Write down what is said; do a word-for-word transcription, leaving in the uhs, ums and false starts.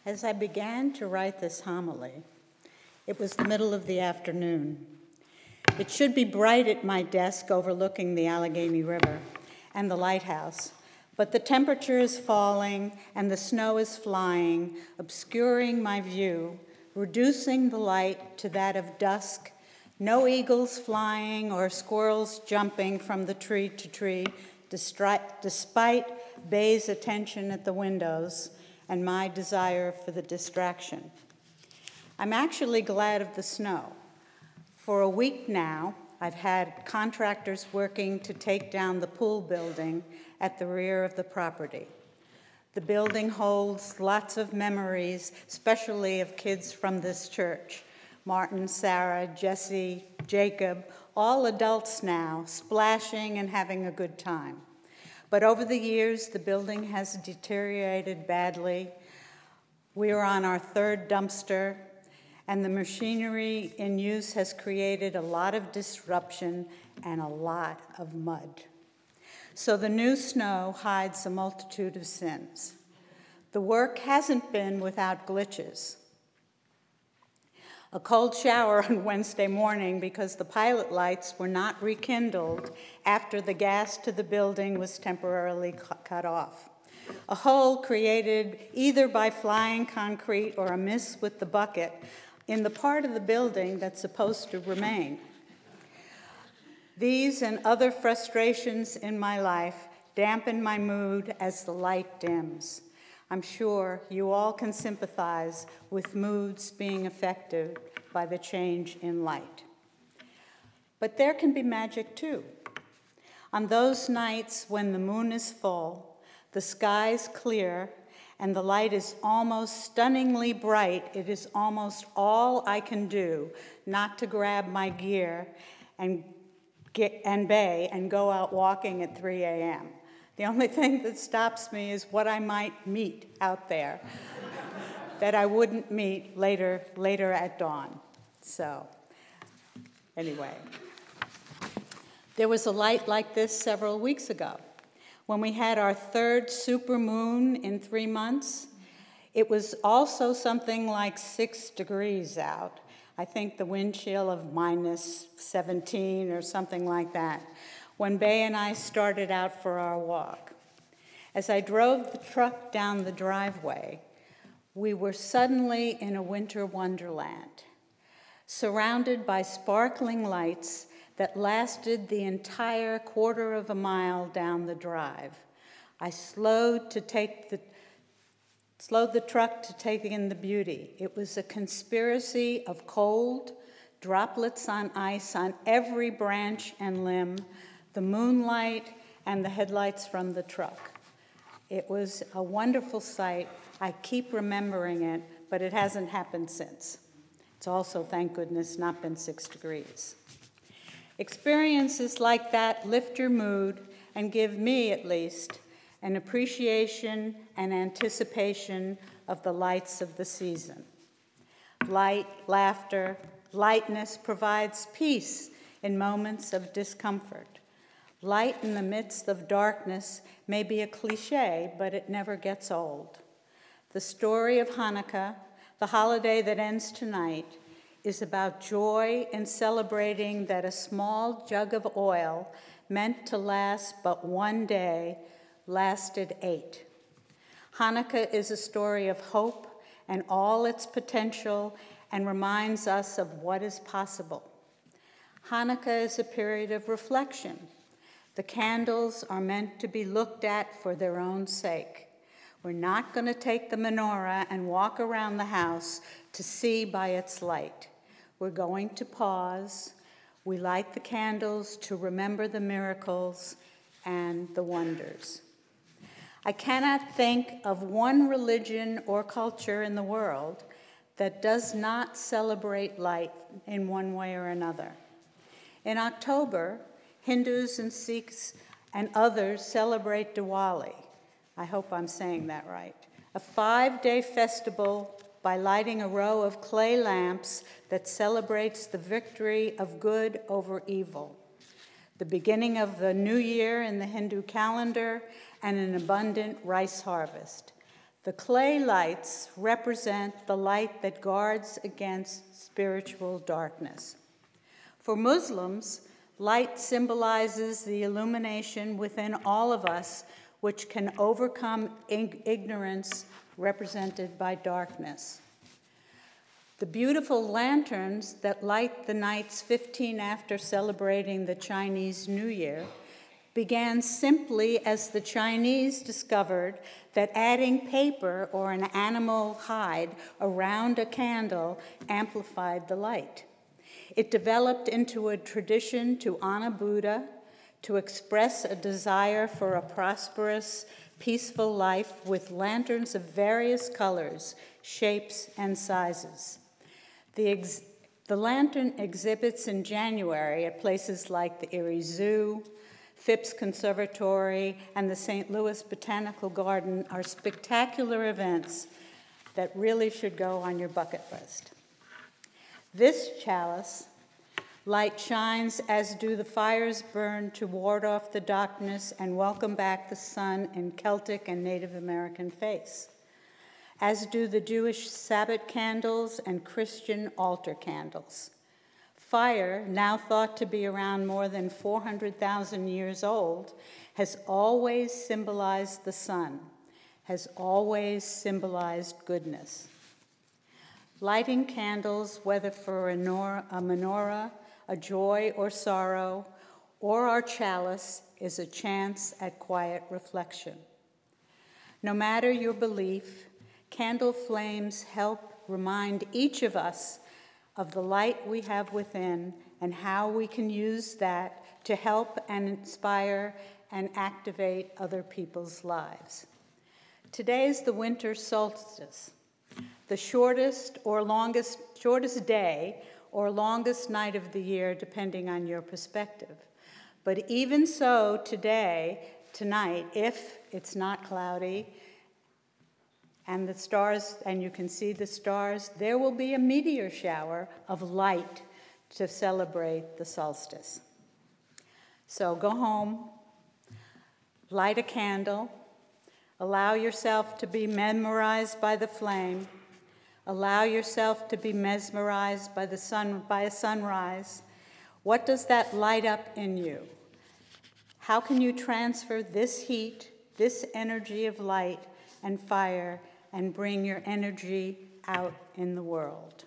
As I began to write this homily, it was the middle of the afternoon. It should be bright at my desk overlooking the Allegheny River and the lighthouse, but the temperature is falling and the snow is flying, obscuring my view, reducing the light to that of dusk. No eagles flying or squirrels jumping from the tree to tree, despite Bay's attention at the windows and my desire for the distraction. I'm actually glad of the snow. For a week now, I've had contractors working to take down the pool building at the rear of the property. The building holds lots of memories, especially of kids from this church. Martin, Sarah, Jesse, Jacob, all adults now, splashing and having a good time. But over the years, the building has deteriorated badly. We are on our third dumpster, and the machinery in use has created a lot of disruption and a lot of mud. So the new snow hides a multitude of sins. The work hasn't been without glitches. A cold shower on Wednesday morning because the pilot lights were not rekindled after the gas to the building was temporarily cut off. A hole created either by flying concrete or a miss with the bucket in the part of the building that's supposed to remain. These and other frustrations in my life dampen my mood as the light dims. I'm sure you all can sympathize with moods being affected by the change in light. But there can be magic too. On those nights when the moon is full, the sky's clear, and the light is almost stunningly bright, it is almost all I can do not to grab my gear and, get, and Bay and go out walking at three a m The only thing that stops me is what I might meet out there that I wouldn't meet later, later at dawn. So, anyway. There was a light like this several weeks ago. When we had our third supermoon in three months, it was also something like six degrees out. I think the wind chill of minus seventeen or something like that, when Bay and I started out for our walk. As I drove the truck down the driveway, we were suddenly in a winter wonderland, surrounded by sparkling lights that lasted the entire quarter of a mile down the drive. I slowed to take the slowed the truck to take in the beauty. It was a conspiracy of cold, droplets on ice on every branch and limb, the moonlight, and the headlights from the truck. It was a wonderful sight. I keep remembering it, but it hasn't happened since. It's also, thank goodness, not been six degrees. Experiences like that lift your mood and give me, at least, an appreciation and anticipation of the lights of the season. Light, laughter, lightness provides peace in moments of discomfort. Light in the midst of darkness may be a cliche, but it never gets old. The story of Hanukkah, the holiday that ends tonight, is about joy in celebrating that a small jug of oil meant to last but one day lasted eight. Hanukkah is a story of hope and all its potential and reminds us of what is possible. Hanukkah is a period of reflection. The candles are meant to be looked at for their own sake. We're not going to take the menorah and walk around the house to see by its light. We're going to pause. We light the candles to remember the miracles and the wonders. I cannot think of one religion or culture in the world that does not celebrate light in one way or another. In October, Hindus and Sikhs and others celebrate Diwali. I hope I'm saying that right. A five-day festival by lighting a row of clay lamps that celebrates the victory of good over evil, the beginning of the new year in the Hindu calendar, and an abundant rice harvest. The clay lights represent the light that guards against spiritual darkness. For Muslims, light symbolizes the illumination within all of us, which can overcome ig- ignorance represented by darkness. The beautiful lanterns that light the nights fifteen after celebrating the Chinese New Year began simply as the Chinese discovered that adding paper or an animal hide around a candle amplified the light. It developed into a tradition to honor Buddha, to express a desire for a prosperous, peaceful life with lanterns of various colors, shapes, and sizes. The, ex- the lantern exhibits in January at places like the Erie Zoo, Phipps Conservatory, and the Saint Louis Botanical Garden are spectacular events that really should go on your bucket list. This chalice, light shines as do the fires burned to ward off the darkness and welcome back the sun in Celtic and Native American faiths, as do the Jewish Sabbath candles and Christian altar candles. Fire, now thought to be around more than four hundred thousand years old, has always symbolized the sun, has always symbolized goodness. Lighting candles, whether for a menorah, a joy or sorrow, or our chalice, is a chance at quiet reflection. No matter your belief, candle flames help remind each of us of the light we have within and how we can use that to help and inspire and activate other people's lives. Today is the winter solstice, the shortest or longest, shortest day or longest night of the year, depending on your perspective. But even so, today, tonight, if it's not cloudy, and the stars, and you can see the stars, there will be a meteor shower of light to celebrate the solstice. So go home, light a candle, allow yourself to be memorized by the flame, allow yourself to be mesmerized by the sun, by a sunrise. What does that light up in you? How can you transfer this heat, this energy of light and fire, and bring your energy out in the world?